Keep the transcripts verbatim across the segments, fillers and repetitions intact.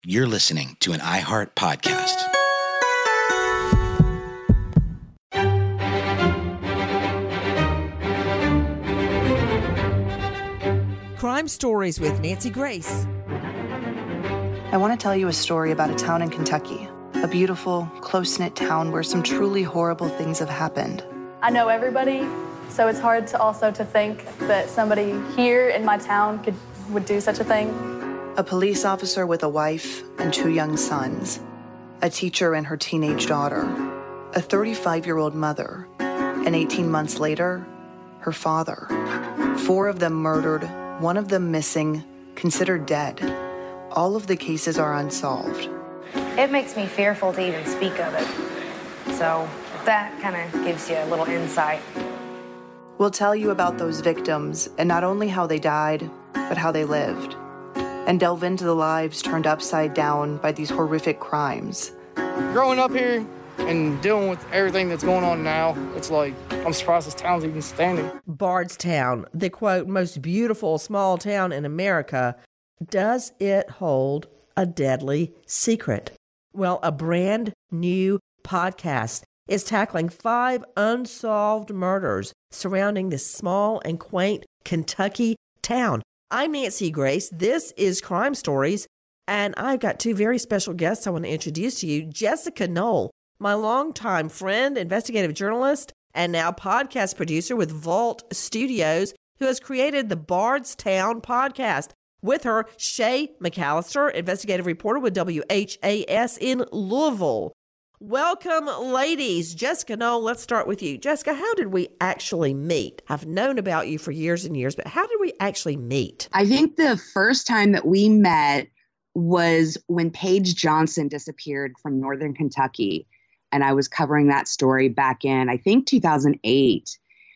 You're listening to an iHeart podcast. Crime Stories with Nancy Grace. I want to tell you a story about a town in Kentucky, a beautiful, close-knit town where some truly horrible things have happened. I know everybody, so it's hard to also to think that somebody here in my town could would do such a thing. A police officer with a wife and two young sons, a teacher and her teenage daughter, a thirty-five-year-old mother, and eighteen months later, her father. Four of them murdered, one of them missing, considered dead. All of the cases are unsolved. It makes me fearful to even speak of it. So if that kind of gives you a little insight. We'll tell you about those victims and not only how they died, but how they lived, and delve into the lives turned upside down by these horrific crimes. Growing up here and dealing with everything that's going on now, it's like, I'm surprised this town's even standing. Bardstown, the quote, most beautiful small town in America. Does it hold a deadly secret? Well, a brand new podcast is tackling five unsolved murders surrounding this small and quaint Kentucky town. I'm Nancy Grace. This is Crime Stories, and I've got two very special guests I want to introduce to you. Jessica Knoll, my longtime friend, investigative journalist, and now podcast producer with Vault Studios, who has created the Bardstown podcast. With her, Shay McAllister, investigative reporter with W H A S in Louisville. Welcome, ladies. Jessica Knoll, let's start with you. Jessica, how did we actually meet? I've known about you for years and years, but how did we actually meet? I think the first time that we met was when Paige Johnson disappeared from Northern Kentucky. And I was covering that story back in, I think, two thousand eight.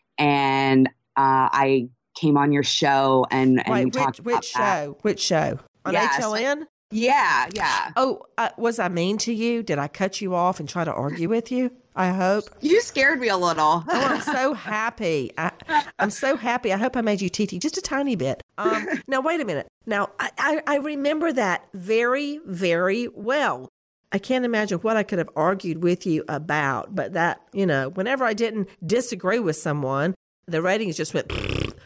And uh, I came on your show and, and Wait, we talked which, about which that. show? Which show? On Yeah, H L N? so- Yeah, yeah. Oh, uh, was I mean to you? Did I cut you off and try to argue with you? I hope. You scared me a little. Oh, I'm so happy. I, I'm so happy. I hope I made you tee-tee just a tiny bit. Um, now, wait a minute. Now, I, I, I remember that very, very well. I can't imagine what I could have argued with you about, but that, you know, whenever I didn't disagree with someone, the ratings just went,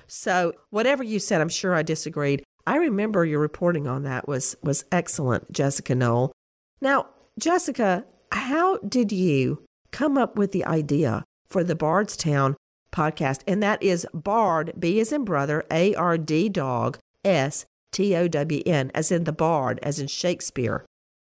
so whatever you said, I'm sure I disagreed. I remember your reporting on that was was excellent, Jessica Knoll. Now, Jessica, how did you come up with the idea for the Bardstown podcast? And that is Bard, B as in brother, A R D dog, S T O W N, as in the Bard, as in Shakespeare.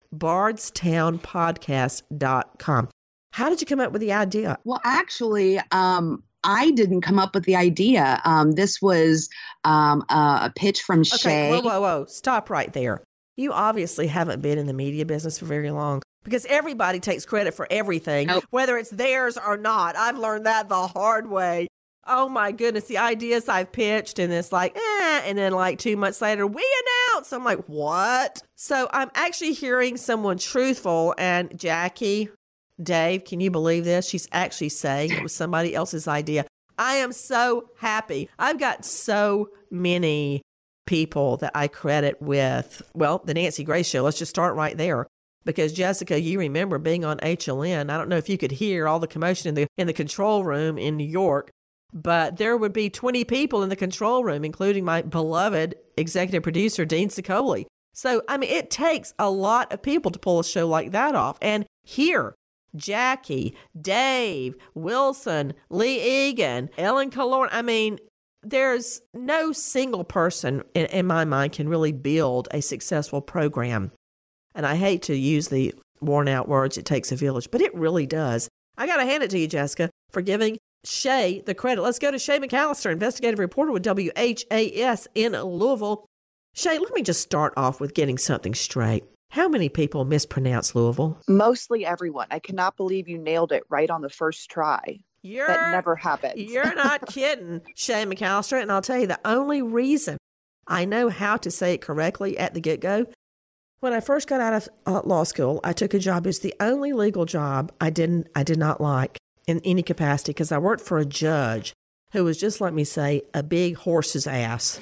bardstown podcast dot com. How did you come up with the idea? Well, actually, um, I didn't come up with the idea. Um, this was um, a, a pitch from Okay, Shay. whoa, whoa, whoa. Stop right there. You obviously haven't been in the media business for very long because everybody takes credit for everything, Nope. whether it's theirs or not. I've learned that the hard way. Oh, my goodness. The ideas I've pitched, and it's like, eh, and then like two months later, we announce. I'm like, what? So I'm actually hearing someone truthful, and Jackie, Dave, can you believe this? She's actually saying it was somebody else's idea. I am so happy. I've got so many people that I credit with, well, the Nancy Grace Show. Let's just start right there. Because, Jessica, you remember being on H L N. I don't know if you could hear all the commotion in the in the control room in New York, but there would be twenty people in the control room, including my beloved executive producer, Dean Sicoli. So, I mean, it takes a lot of people to pull a show like that off. And here, Jackie, Dave, Wilson, Lee Egan, Ellen Killorn. I mean, there's no single person in, in my mind can really build a successful program. And I hate to use the worn out words, it takes a village, but it really does. I got to hand it to you, Jessica, for giving Shay the credit. Let's go to Shay McAllister, investigative reporter with W H A S in Louisville. Shay, let me just start off with getting something straight. How many people mispronounce Louisville? Mostly everyone. I cannot believe you nailed it right on the first try. You're, that never happens. You're not kidding, Shay McAllister. And I'll tell you, the only reason I know how to say it correctly at the get-go, when I first got out of uh, law school, I took a job. It was the only legal job I didn't, I did not like in any capacity because I worked for a judge who was just, let me say, a big horse's ass.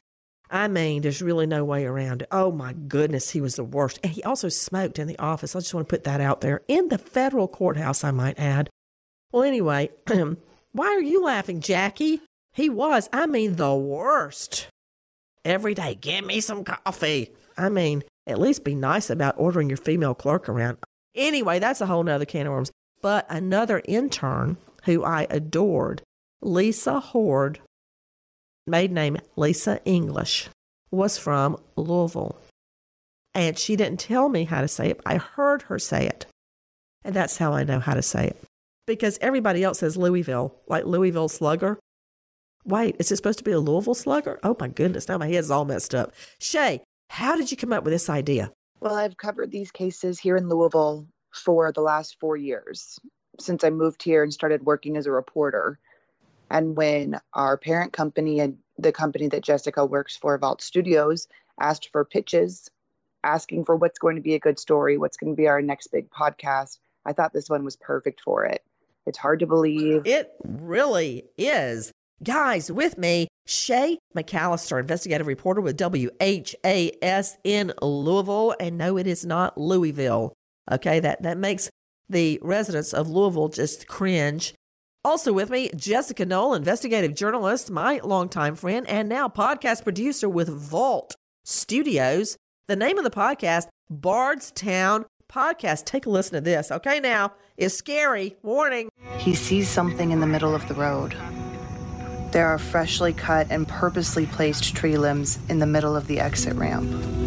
I mean, there's really no way around it. Oh, my goodness, he was the worst. And he also smoked in the office. I just want to put that out there. In the federal courthouse, I might add. Well, anyway, why are you laughing, Jackie? He was, I mean, the worst. Every day, give me some coffee. I mean, at least be nice about ordering your female clerk around. Anyway, that's a whole nother can of worms. But another intern who I adored, Lisa Horde, maiden name Lisa English, was from Louisville. And she didn't tell me how to say it. I heard her say it. And that's how I know how to say it. Because everybody else says Louisville, like Louisville Slugger. Wait, is it supposed to be a Louisville Slugger? Oh my goodness, now my head's all messed up. Shay, how did you come up with this idea? Well, I've covered these cases here in Louisville for the last four years, since I moved here and started working as a reporter. And when our parent company and the company that Jessica works for, Vault Studios, asked for pitches, asking for what's going to be a good story, what's going to be our next big podcast, I thought this one was perfect for it. It's hard to believe. It really is. Guys, with me, Shay McAllister, investigative reporter with W H A S in Louisville. And no, it is not Louisville. Okay, that, that makes the residents of Louisville just cringe. Also with me, Jessica Knoll, investigative journalist, my longtime friend, and now podcast producer with Vault Studios. The name of the podcast, Bardstown Podcast. Take a listen to this. Okay, now, it's scary. Warning. He sees something in the middle of the road. There are freshly cut and purposely placed tree limbs in the middle of the exit ramp.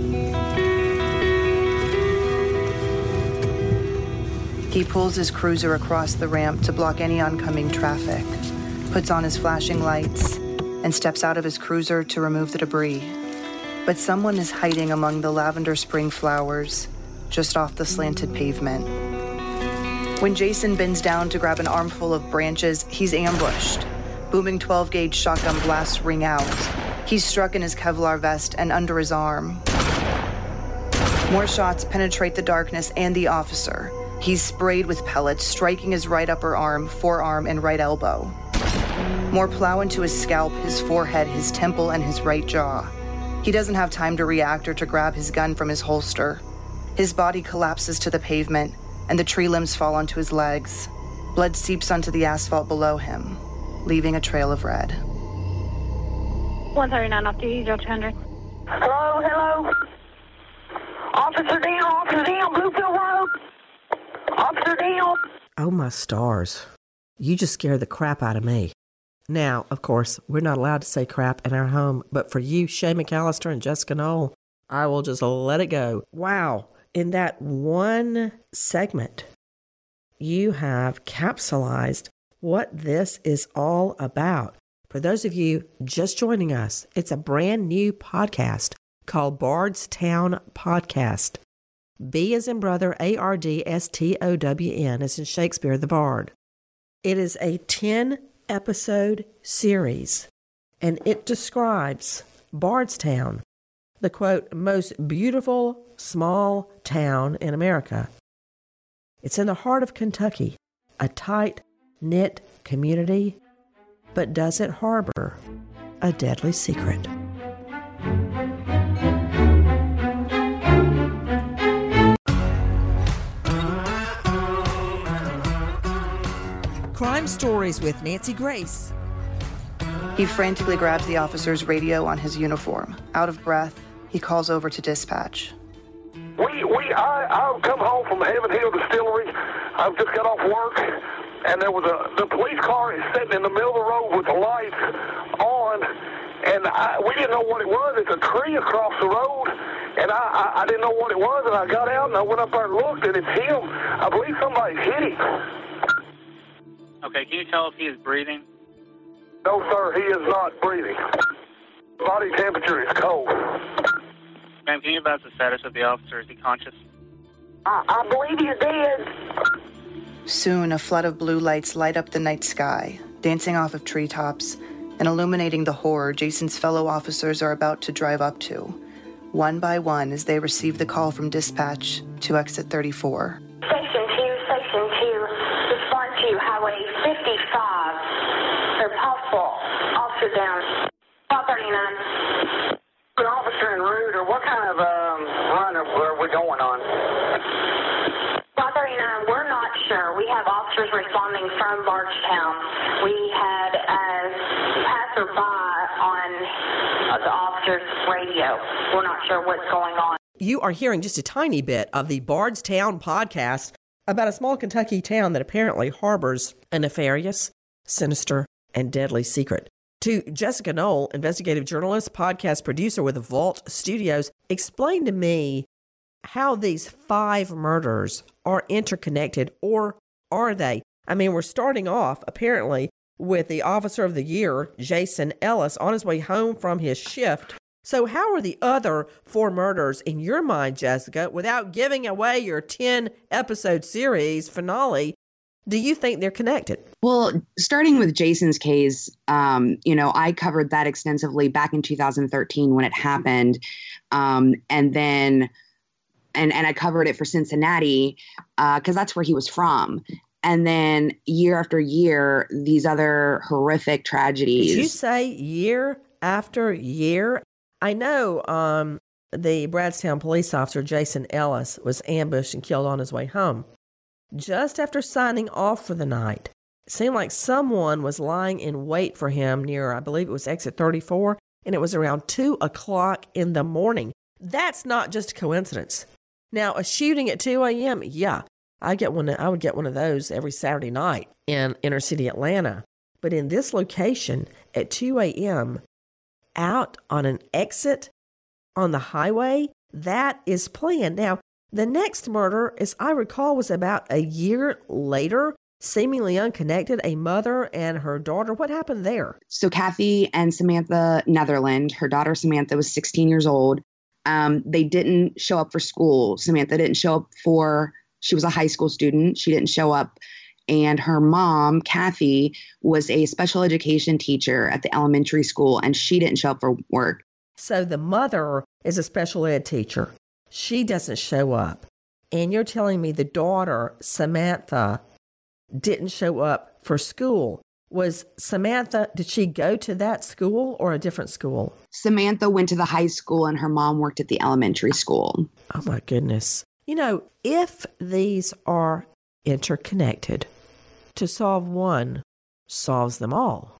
He pulls his cruiser across the ramp to block any oncoming traffic, puts on his flashing lights, and steps out of his cruiser to remove the debris. But someone is hiding among the lavender spring flowers just off the slanted pavement. When Jason bends down to grab an armful of branches, he's ambushed. Booming twelve gauge shotgun blasts ring out. He's struck in his Kevlar vest and under his arm. More shots penetrate the darkness and the officer. He's sprayed with pellets, striking his right upper arm, forearm, and right elbow. More plow into his scalp, his forehead, his temple, and his right jaw. He doesn't have time to react or to grab his gun from his holster. His body collapses to the pavement, and the tree limbs fall onto his legs. Blood seeps onto the asphalt below him, leaving a trail of red. one thirty-nine off duty, zero two hundred. Hello, hello. Officer down, officer down, Bluefield Road. Officer down. Oh, my stars. You just scared the crap out of me. Now, of course, we're not allowed to say crap in our home, but for you, Shay McAllister and Jessica Knoll, I will just let it go. Wow. In that one segment, you have capsulized what this is all about. For those of you just joining us, it's a brand new podcast called Bardstown Podcast. B as in brother, A R D S T O W N, as in Shakespeare the Bard. It is a ten-episode series, and it describes Bardstown, the, quote, most beautiful small town in America. It's in the heart of Kentucky, a tight-knit community, but does it harbor a deadly secret? Crime Stories with Nancy Grace. He frantically grabs the officer's radio on his uniform. Out of breath, he calls over to dispatch. We, we, I, I've come home from Heaven Hill Distillery. I've just got off work, and there was a, the police car is sitting in the middle of the road with the lights on, and I, we didn't know what it was. It's a tree across the road, and I, I, I didn't know what it was, and I got out, and I went up there and looked, and it's him. I believe somebody's hit him. Okay, can you tell if he is breathing? No, sir, he is not breathing. Body temperature is cold. Ma'am, can you advise the status of the officer? Is he conscious? I, I believe he's dead. Soon, a flood of blue lights light up the night sky, dancing off of treetops and illuminating the horror Jason's fellow officers are about to drive up to, one by one as they receive the call from dispatch to exit thirty-four. Section two, Section two, respond to Highway fifty-five. They're possible. Officer down. five thirty-nine. kind of um, run are we going on? one thirty-nine, we're not sure. We have officers responding from Bardstown. We had a passerby on uh, the officer's radio. We're not sure what's going on. You are hearing just a tiny bit of the Bardstown podcast about a small Kentucky town that apparently harbors a nefarious, sinister, and deadly secret. To Jessica Knoll, investigative journalist, podcast producer with Vault Studios, explain to me how these five murders are interconnected, or are they? I mean, we're starting off, apparently, with the Officer of the Year, Jason Ellis, on his way home from his shift. So how are the other four murders, in your mind, Jessica, without giving away your ten-episode series finale, do you think they're connected? Well, starting with Jason's case, um, you know, I covered that extensively back in two thousand thirteen when it happened. Um, and then, and, and I covered it for Cincinnati because uh, that's where he was from. And then year after year, these other horrific tragedies. Did you say year after year? I know um, the Bardstown police officer, Jason Ellis, was ambushed and killed on his way home. Just after signing off for the night, it seemed like someone was lying in wait for him near, I believe it was exit thirty-four, and it was around two o'clock in the morning. That's not just a coincidence. Now, a shooting at two a.m., yeah, I get one. I would get one of those every Saturday night in inner city Atlanta. But in this location at two a.m., out on an exit on the highway, that is planned. Now, the next murder, as I recall, was about a year later, seemingly unconnected, a mother and her daughter. What happened there? So Kathy and Samantha Netherland, her daughter Samantha was sixteen years old. Um, they didn't show up for school. Samantha didn't show up for, she was a high school student. She didn't show up. And her mom, Kathy, was a special education teacher at the elementary school, and she didn't show up for work. So the mother is a special ed teacher. She doesn't show up. And you're telling me the daughter, Samantha, didn't show up for school. Was Samantha, did she go to that school or a different school? Samantha went to the high school and her mom worked at the elementary school. Oh my goodness. You know, if these are interconnected, to solve one solves them all.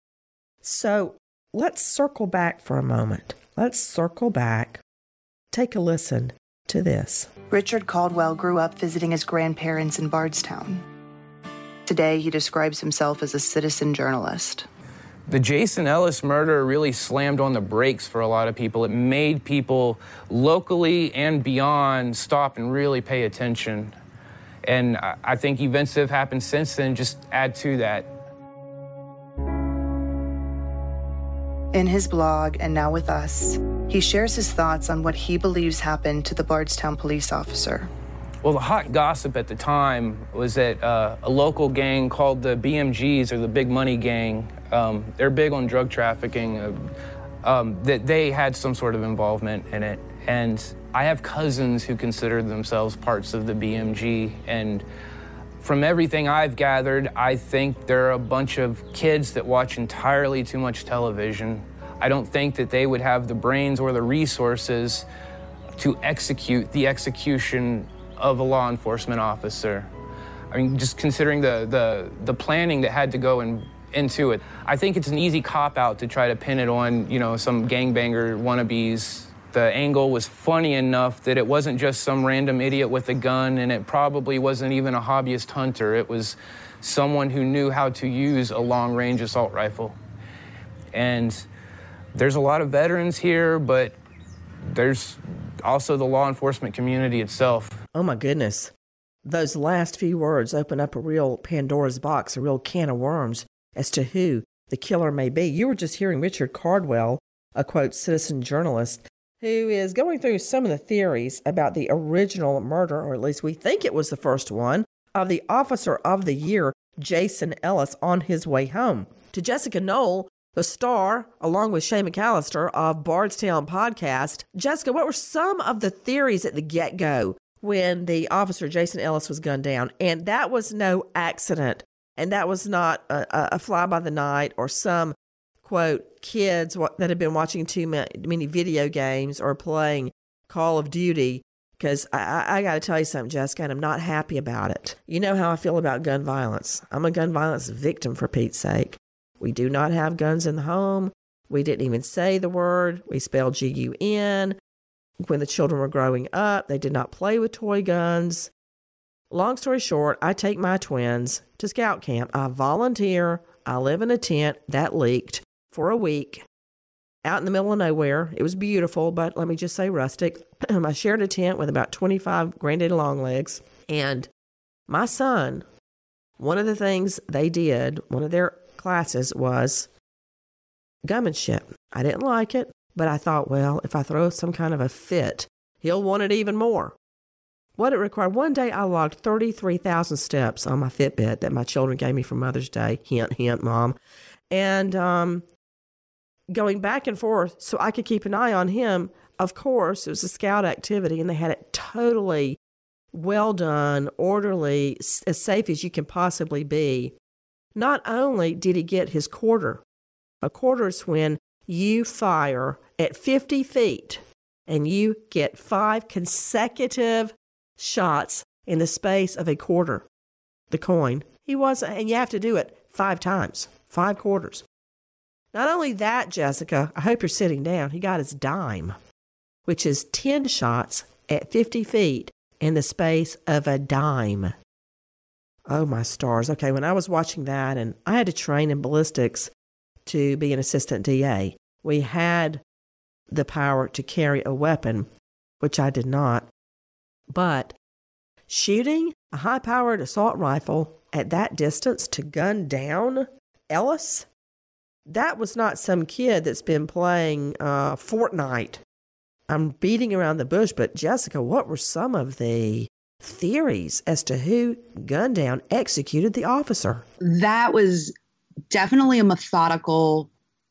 So let's circle back for a moment. Let's circle back. Take a listen to this. Richard Caldwell grew up visiting his grandparents in Bardstown. Today, he describes himself as a citizen journalist. The Jason Ellis murder really slammed on the brakes for a lot of people. It made people locally and beyond stop and really pay attention. And I think events that have happened since then just add to that. In his blog, And Now With Us, he shares his thoughts on what he believes happened to the Bardstown police officer. Well, the hot gossip at the time was that uh, a local gang called the B M Gs, or the Big Money Gang, um, they're big on drug trafficking, uh, um, that they had some sort of involvement in it. And I have cousins who consider themselves parts of the B M G, and from everything I've gathered, I think there are a bunch of kids that watch entirely too much television. I don't think that they would have the brains or the resources to execute the execution of a law enforcement officer. I mean, just considering the the, the planning that had to go in, into it. I think it's an easy cop-out to try to pin it on, you know, some gangbanger wannabes. The angle was funny enough that it wasn't just some random idiot with a gun, and it probably wasn't even a hobbyist hunter. It was someone who knew how to use a long-range assault rifle. And there's a lot of veterans here, but there's also the law enforcement community itself. Oh my goodness. Those last few words open up a real Pandora's box, a real can of worms as to who the killer may be. You were just hearing Richard Caldwell, a quote, citizen journalist, who is going through some of the theories about the original murder, or at least we think it was the first one, of the Officer of the Year, Jason Ellis, on his way home. To Jessica Knoll, the star, along with Shay McAllister of Bardstown Podcast. Jessica, what were some of the theories at the get-go when the officer, Jason Ellis, was gunned down? And that was no accident. And that was not a, a fly-by-the-night or some, quote, kids that had been watching too many video games or playing Call of Duty, because I, I, I got to tell you something, Jessica, and I'm not happy about it. You know how I feel about gun violence. I'm a gun violence victim, for Pete's sake. We do not have guns in the home. We didn't even say the word. We spelled G U N. When the children were growing up, they did not play with toy guns. Long story short, I take my twins to scout camp. I volunteer. I live in a tent that leaked for a week out in the middle of nowhere. It was beautiful, but let me just say rustic. I shared a tent with about twenty-five granddaddy longlegs. And my son, one of the things they did, one of their classes was gunmanship. I didn't like it, but I thought, well, if I throw some kind of a fit, he'll want it even more. What it required, one day I logged thirty-three thousand steps on my Fitbit that my children gave me for Mother's Day. Hint, hint, Mom. And um, going back and forth so I could keep an eye on him. Of course, it was a scout activity, and they had it totally well done, orderly, as safe as you can possibly be. Not only did he get his quarter, a quarter is when you fire at fifty feet and you get five consecutive shots in the space of a quarter, the coin. He was, and you have to do it five times, five quarters. Not only that, Jessica, I hope you're sitting down, he got his dime, which is ten shots at fifty feet in the space of a dime. Oh, my stars. Okay, when I was watching that, and I had to train in ballistics to be an assistant D A, we had the power to carry a weapon, which I did not. But shooting a high-powered assault rifle at that distance to gun down Ellis, that was not some kid that's been playing uh, Fortnite. I'm beating around the bush, but Jessica, what were some of the theories as to who gunned down, executed the officer? That was definitely a methodical,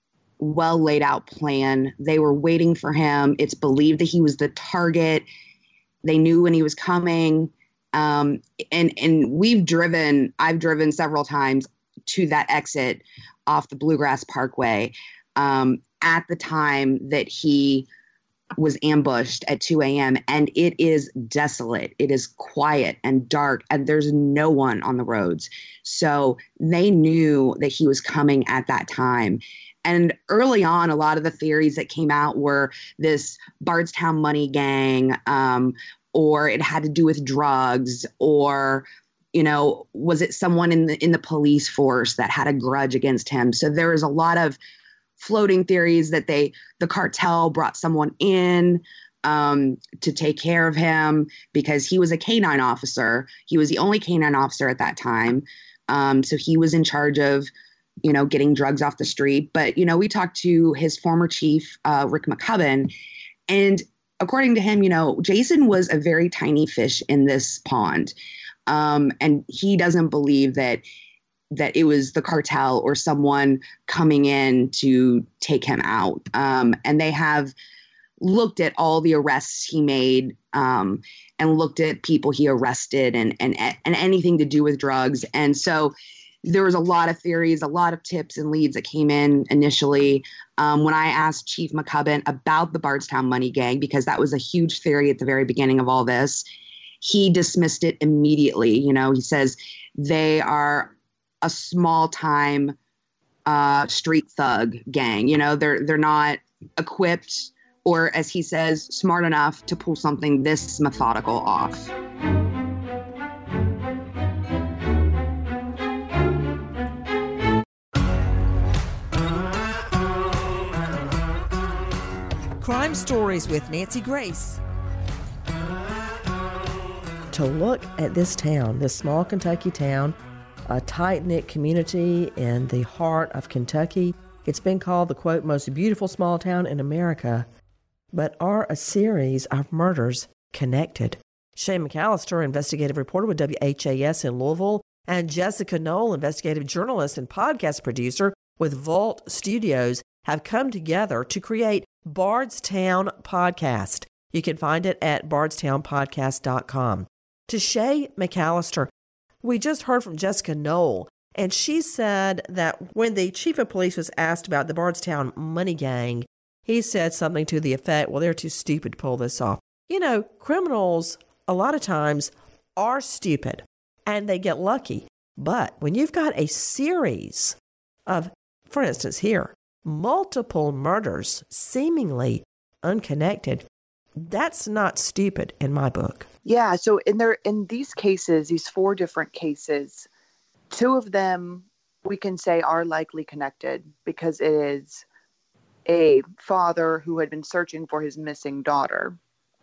well laid out plan. They were waiting for him. It's believed that he was the target. They knew when he was coming. Um, and, and we've driven, I've driven several times to that exit off the Bluegrass Parkway um, at the time that he was ambushed at two a.m. and it is desolate. It is quiet and dark, and there's no one on the roads. So they knew that he was coming at that time. And early on, a lot of the theories that came out were this Bardstown money gang, um, or it had to do with drugs, or, you know, was it someone in the in the police force that had a grudge against him? So there was a lot of floating theories that they, the cartel brought someone in um, to take care of him because he was a canine officer. He was the only canine officer at that time. Um, so he was in charge of, you know, getting drugs off the street. But, you know, we talked to his former chief, uh, Rick McCubbin, and according to him, you know, Jason was a very tiny fish in this pond. Um, and he doesn't believe that that it was the cartel or someone coming in to take him out. Um, and they have looked at all the arrests he made um, and looked at people he arrested and, and, and anything to do with drugs. And so there was a lot of theories, a lot of tips and leads that came in initially. Um, when I asked Chief McCubbin about the Bardstown money gang, because that was a huge theory at the very beginning of all this, he dismissed it immediately. You know, he says they are a small time uh, street thug gang. You know, they're they're not equipped or, as he says, smart enough to pull something this methodical off. Crime Stories with Nancy Grace. To look at this town, this small Kentucky town, a tight-knit community in the heart of Kentucky. It's been called the, quote, most beautiful small town in America. But are a series of murders connected? Shane McAllister, investigative reporter with W H A S in Louisville, and Jessica Knoll, investigative journalist and podcast producer with Vault Studios, have come together to create Bardstown Podcast. You can find it at bardstown podcast dot com. To Shay McAllister, we just heard from Jessica Knoll, and she said that when the chief of police was asked about the Bardstown money gang, he said something to the effect, well, they're too stupid to pull this off. You know, criminals a lot of times are stupid and they get lucky. But when you've got a series of, for instance, here, multiple murders seemingly unconnected, that's not stupid in my book. Yeah. So in there, in these cases, these four different cases, two of them we can say are likely connected because it is a father who had been searching for his missing daughter.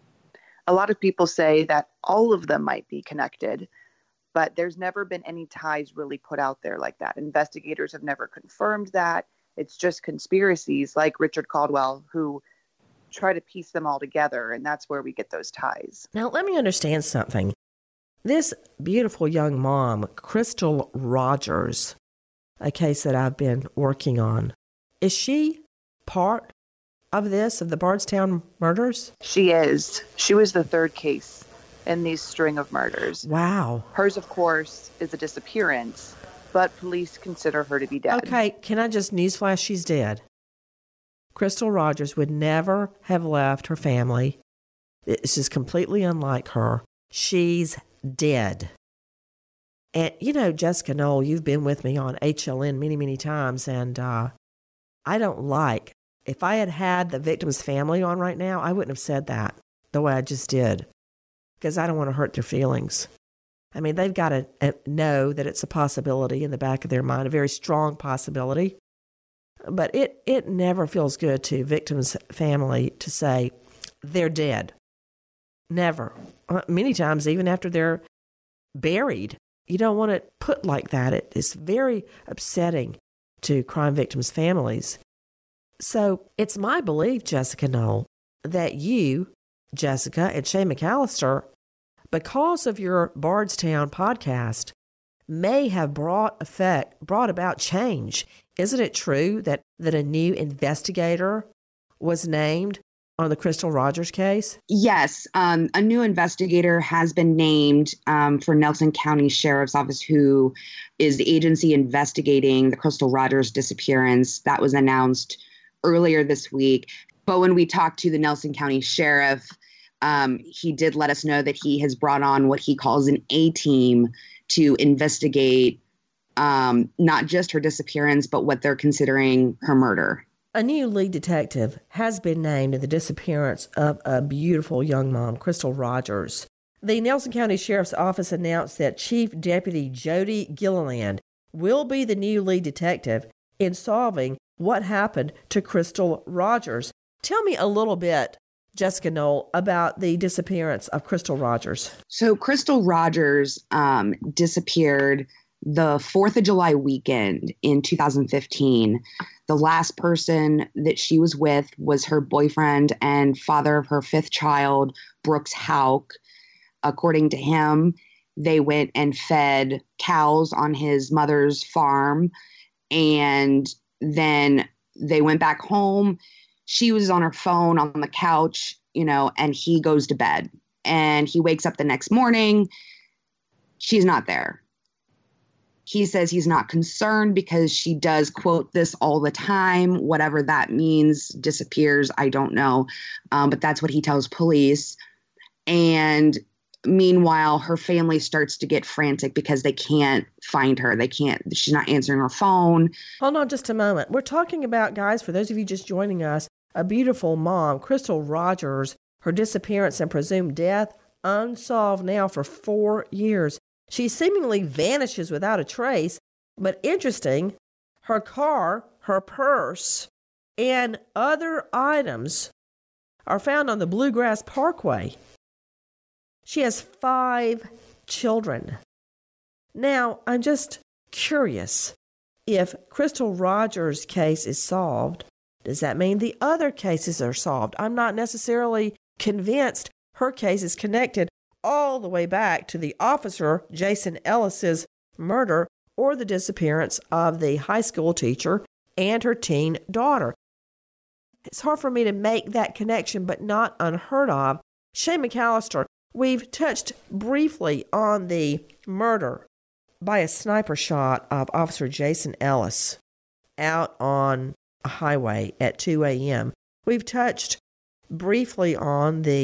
A lot of people say that all of them might be connected, but there's never been any ties really put out there like that. Investigators have never confirmed that. It's just conspiracies like Richard Caldwell who try to piece them all together, and that's where we get those ties. Now, let me understand something. This beautiful young mom, Crystal Rogers, a case that I've been working on, is she part of this, of the Bardstown murders? She is. She was the third case in these string of murders. Wow. Hers, of course, is a disappearance, but police consider her to be dead. Okay, can I just newsflash, she's dead. Crystal Rogers would never have left her family. This is completely unlike her. She's dead. And, you know, Jessica Knoll, you've been with me on H L N many, many times, and uh, I don't like, if I had had the victim's family on right now, I wouldn't have said that the way I just did, because I don't want to hurt their feelings. I mean, they've got to uh, know that it's a possibility in the back of their mind, a very strong possibility. But it, it never feels good to victims' family to say they're dead. Never. Uh, many times, even after they're buried, you don't want it put like that. It is very upsetting to crime victims' families. So it's my belief, Jessica Knoll, that you, Jessica, and Shay McAllister, because of your Bardstown podcast, may have brought effect, brought about change. Isn't it true that, that a new investigator was named on the Crystal Rogers case? Yes, um, a new investigator has been named um, for Nelson County Sheriff's Office, who is the agency investigating the Crystal Rogers disappearance. That was announced earlier this week. But when we talked to the Nelson County Sheriff, um, he did let us know that he has brought on what he calls an A-team to investigate um, not just her disappearance, but what they're considering her murder. A new lead detective has been named in the disappearance of a beautiful young mom, Crystal Rogers. The Nelson County Sheriff's Office announced that Chief Deputy Jody Gilliland will be the new lead detective in solving what happened to Crystal Rogers. Tell me a little bit, Jessica Knoll, about the disappearance of Crystal Rogers. So Crystal Rogers um, disappeared the fourth of July weekend in two thousand fifteen. The last person that she was with was her boyfriend and father of her fifth child, Brooks Houck. According to him, they went and fed cows on his mother's farm, and then they went back home. She was on her phone on the couch, you know, and he goes to bed. And he wakes up the next morning. She's not there. He says he's not concerned because she does quote this all the time. Whatever that means, disappears, I don't know. Um, but that's what he tells police. And meanwhile, her family starts to get frantic because they can't find her. They can't, she's not answering her phone. Hold on just a moment. We're talking about, guys, for those of you just joining us, a beautiful mom, Crystal Rogers, her disappearance and presumed death, unsolved now for four years. She seemingly vanishes without a trace, but interesting, her car, her purse, and other items are found on the Bluegrass Parkway. She has five children. Now, I'm just curious, if Crystal Rogers' case is solved, does that mean the other cases are solved? I'm not necessarily convinced her case is connected all the way back to the officer, Jason Ellis's murder or the disappearance of the high school teacher and her teen daughter. It's hard for me to make that connection, but not unheard of. Shay McAllister, we've touched briefly on the murder by a sniper shot of Officer Jason Ellis out on a highway at two a.m. We've touched briefly on the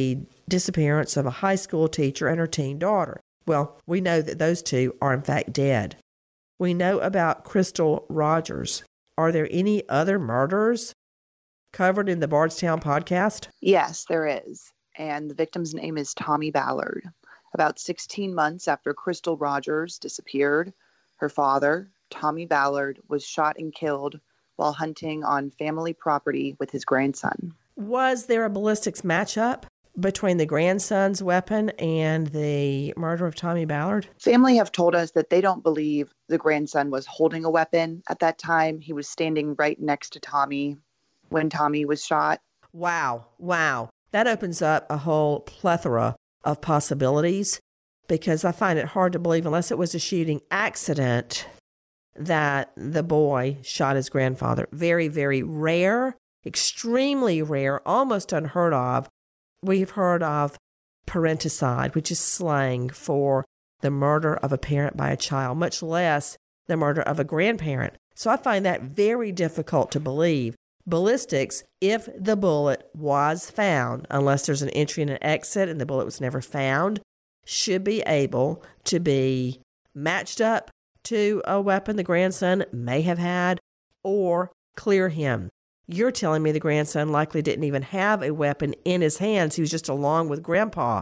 disappearance of a high school teacher and her teen daughter. Well, we know that those two are in fact dead. We know about Crystal Rogers. Are there any other murders covered in the Bardstown podcast? Yes, there is. And the victim's name is Tommy Ballard. About sixteen months after Crystal Rogers disappeared, her father, Tommy Ballard, was shot and killed while hunting on family property with his grandson. Was there a ballistics matchup between the grandson's weapon and the murder of Tommy Ballard? Family have told us that they don't believe the grandson was holding a weapon at that time. He was standing right next to Tommy when Tommy was shot. Wow. Wow. That opens up a whole plethora of possibilities, because I find it hard to believe, unless it was a shooting accident, that the boy shot his grandfather. Very, very rare, extremely rare, almost unheard of. We've heard of parenticide, which is slang for the murder of a parent by a child, much less the murder of a grandparent. So I find that very difficult to believe. Ballistics, if the bullet was found, unless there's an entry and an exit and the bullet was never found, should be able to be matched up to a weapon the grandson may have had or clear him. You're telling me the grandson likely didn't even have a weapon in his hands. He was just along with Grandpa.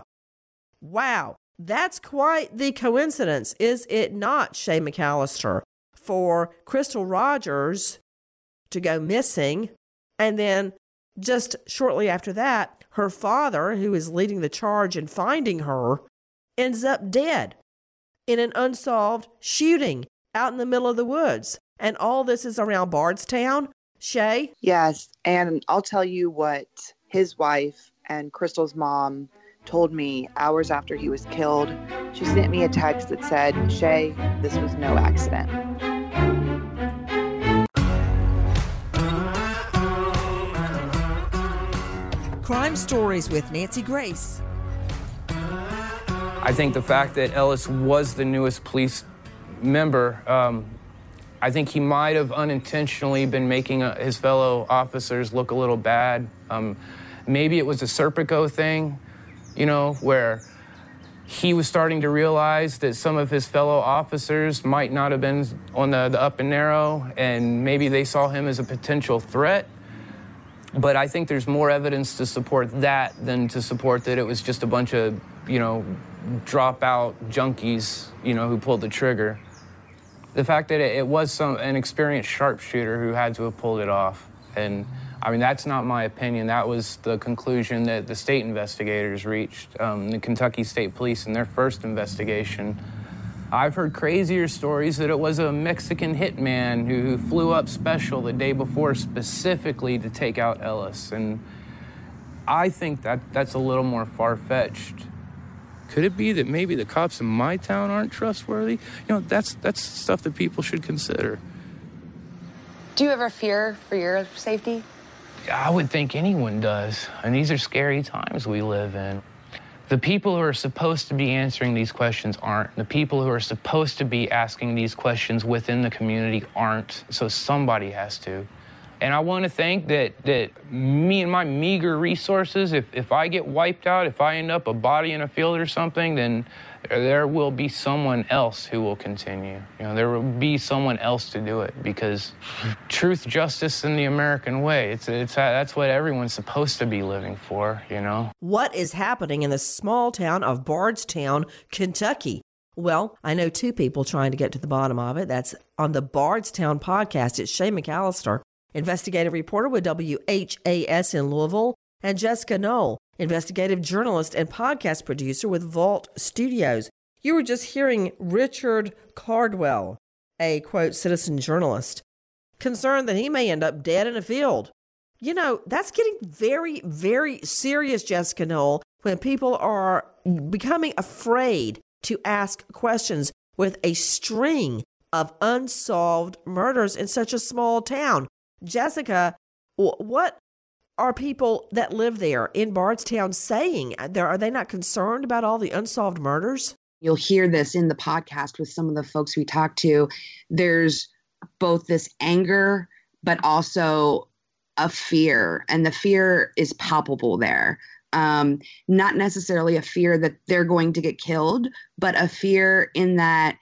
Wow, that's quite the coincidence, is it not, Shay McAllister, for Crystal Rogers to go missing, and then just shortly after that, her father, who is leading the charge in finding her, ends up dead in an unsolved shooting out in the middle of the woods. And all this is around Bardstown, Shay? Yes, and I'll tell you what his wife and Crystal's mom told me hours after he was killed. She sent me a text that said, Shay, this was no accident. Crime Stories with Nancy Grace. I think the fact that Ellis was the newest police member, um, I think he might have unintentionally been making a, his fellow officers look a little bad. Um, maybe it was a Serpico thing, you know, where he was starting to realize that some of his fellow officers might not have been on the, the up and narrow, and maybe they saw him as a potential threat. But I think there's more evidence to support that than to support that it was just a bunch of, you know, dropout junkies, you know, who pulled the trigger. The fact that it, it was some an experienced sharpshooter who had to have pulled it off. And, I mean, that's not my opinion. That was the conclusion that the state investigators reached, um, the Kentucky State Police in their first investigation. I've heard crazier stories that it was a Mexican hitman who, who flew up special the day before specifically to take out Ellis. And I think that that's a little more far-fetched. Could it be that maybe the cops in my town aren't trustworthy? You know, that's that's stuff that people should consider. Do you ever fear for your safety? I would think anyone does. And these are scary times we live in. The people who are supposed to be answering these questions aren't. The people who are supposed to be asking these questions within the community aren't. So somebody has to. And I want to think that that me and my meager resources, if, if I get wiped out, if I end up a body in a field or something, then there will be someone else who will continue. You know, there will be someone else to do it, because truth, justice, and the American way, it's, it's, that's what everyone's supposed to be living for, you know? What is happening in the small town of Bardstown, Kentucky? Well, I know two people trying to get to the bottom of it. That's on the Bardstown podcast. It's Shay McAllister, investigative reporter with W H A S in Louisville, and Jessica Knoll, investigative journalist and podcast producer with Vault Studios. You were just hearing Richard Cardwell, a, quote, citizen journalist, concerned that he may end up dead in a field. You know, that's getting very, very serious, Jessica Knoll, when people are becoming afraid to ask questions with a string of unsolved murders in such a small town. Jessica, what are people that live there in Bardstown saying? Are they not concerned about all the unsolved murders? You'll hear this in the podcast with some of the folks we talk to. There's both this anger, but also a fear, and the fear is palpable there. Um, not necessarily a fear that they're going to get killed, but a fear in that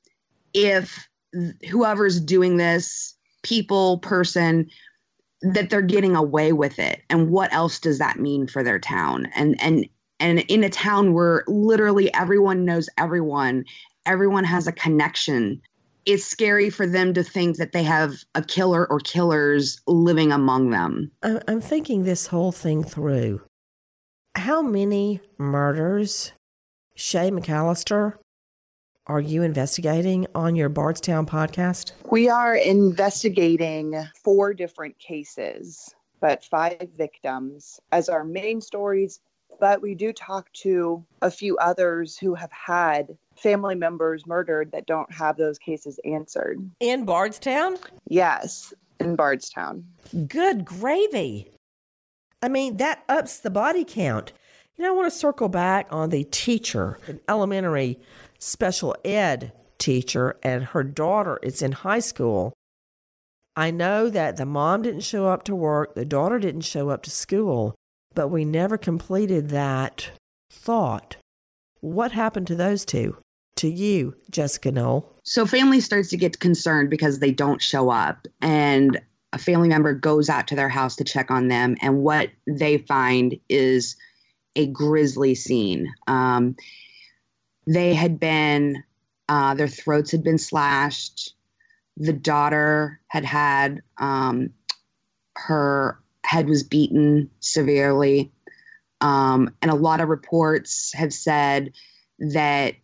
if whoever's doing this, people, person, that they're getting away with it. And what else does that mean for their town? And and and in a town where literally everyone knows everyone, everyone has a connection, it's scary for them to think that they have a killer or killers living among them. I'm thinking this whole thing through. How many murders, Shay McAllister, are you investigating on your Bardstown podcast? We are investigating four different cases, but five victims as our main stories. But we do talk to a few others who have had family members murdered that don't have those cases answered. In Bardstown? Yes, in Bardstown. Good gravy. I mean, that ups the body count. You know, I want to circle back on the teacher, an elementary special ed teacher, and her daughter is in high school. I know that the mom didn't show up to work, the daughter didn't show up to school, but we never completed that thought. What happened to those two? To you, Jessica Knoll? So family starts to get concerned because they don't show up, and a family member goes out to their house to check on them, and what they find is a grisly scene. Um, they had been, uh, their throats had been slashed. The daughter had had, um, her head was beaten severely. Um, and a lot of reports have said that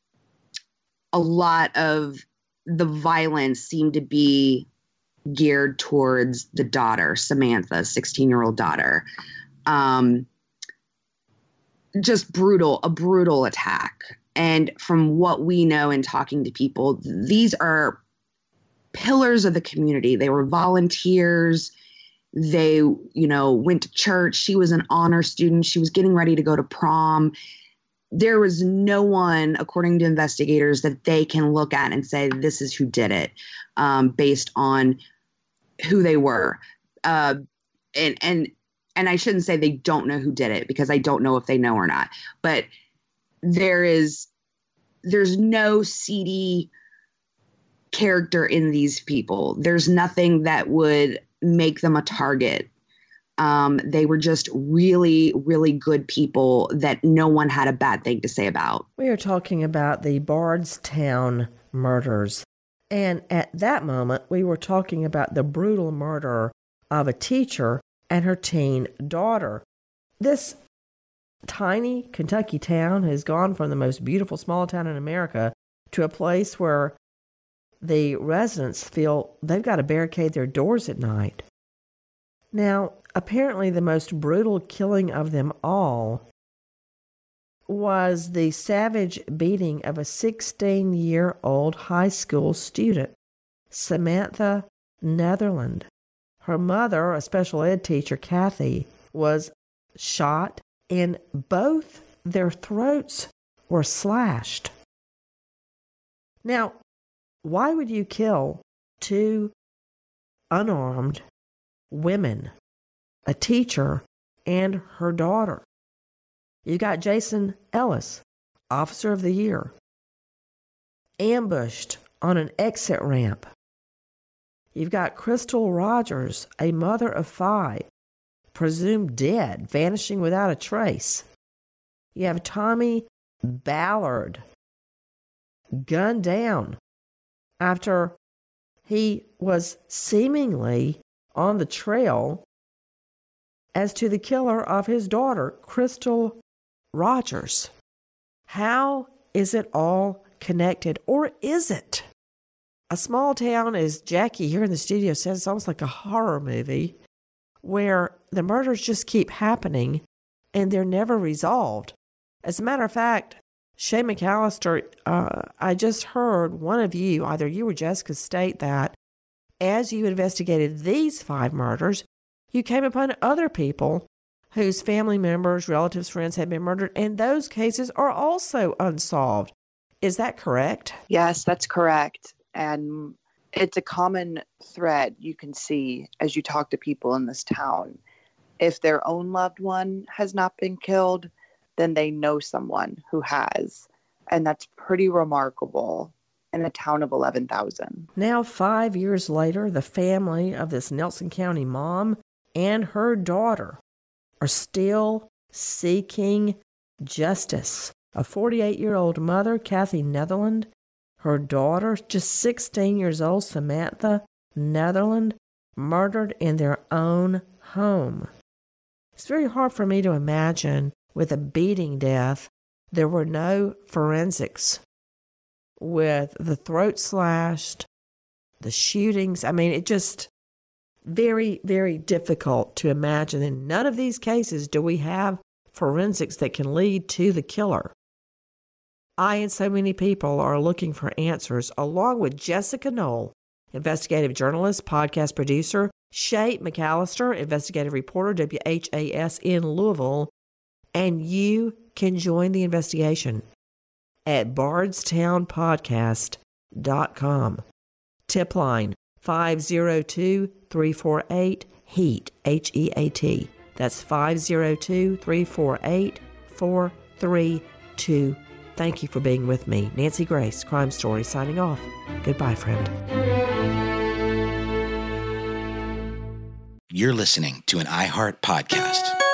a lot of the violence seemed to be geared towards the daughter, Samantha, sixteen-year-old daughter. Um, just brutal, a brutal attack. And from what we know in talking to people, these are pillars of the community. They were volunteers. They, you know, went to church. She was an honor student. She was getting ready to go to prom. There was no one, according to investigators, that they can look at and say, this is who did it, um, based on who they were. Uh, and, and, and I shouldn't say they don't know who did it, because I don't know if they know or not, but there is, there's no seedy character in these people. There's nothing that would make them a target. Um, they were just really, really good people that no one had a bad thing to say about. We are talking about the Bardstown murders. And at that moment, we were talking about the brutal murder of a teacher and her teen daughter. This tiny Kentucky town has gone from the most beautiful small town in America to a place where the residents feel they've got to barricade their doors at night. Now, apparently the most brutal killing of them all was the savage beating of a sixteen-year-old high school student, Samantha Netherland. Her mother, a special ed teacher, Kathy, was shot and both their throats were slashed. Now, why would you kill two unarmed women, a teacher and her daughter? You got Jason Ellis, Officer of the Year, ambushed on an exit ramp. You've got Crystal Rogers, a mother of five, presumed dead, vanishing without a trace. You have Tommy Ballard, gunned down after he was seemingly on the trail as to the killer of his daughter, Crystal Rogers. How is it all connected, or is it? A small town, as Jackie here in the studio says, it's almost like a horror movie where the murders just keep happening and they're never resolved. As a matter of fact, Shay McAllister, uh, I just heard one of you, either you or Jessica, state that as you investigated these five murders, you came upon other people whose family members, relatives, friends had been murdered, and those cases are also unsolved. Is that correct? Yes, that's correct. And it's a common thread you can see as you talk to people in this town. If their own loved one has not been killed, then they know someone who has. And that's pretty remarkable in a town of eleven thousand. Now, five years later, the family of this Nelson County mom and her daughter are still seeking justice. A forty-eight-year-old mother, Kathy Netherland, her daughter, just sixteen years old, Samantha Netherland, murdered in their own home. It's very hard for me to imagine with a beating death, there were no forensics. With the throat slashed, the shootings, I mean, it just very, very difficult to imagine. In none of these cases do we have forensics that can lead to the killer. I and so many people are looking for answers, along with Jessica Knoll, investigative journalist, podcast producer, Shay McAllister, investigative reporter, W H A S in Louisville, and you can join the investigation at bardstown podcast dot com. Tip line five oh two, three four eight, HEAT, H E A T. That's five oh two, three four eight, four three two. Thank you for being with me. Nancy Grace, Crime Story, signing off. Goodbye, friend. You're listening to an iHeart podcast.